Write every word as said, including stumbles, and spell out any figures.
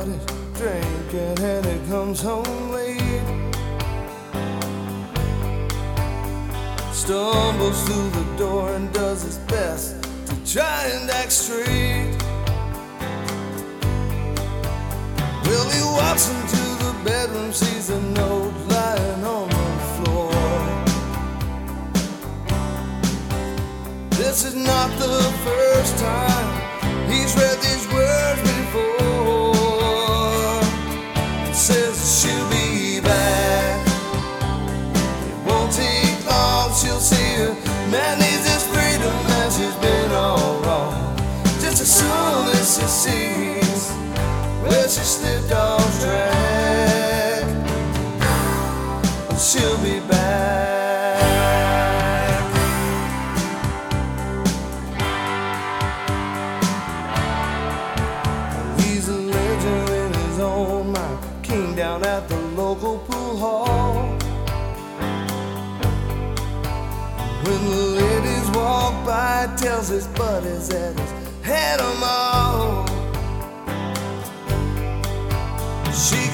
started drinking and he comes home late. Stumbles through the door and does his best to try and act straight. Well, he walks into the bedroom, sees a note lying on the floor. This is not the first time he's read these words before. It says she'll be back. It won't take long, she'll see her. Man needs his freedom and she's been all wrong. Just as soon as she sees where she slipped off track, she'll be back. He's a legend in his own mind, king down at the local pool hall. When the ladies walk by, tells his buddies that he's had them all. She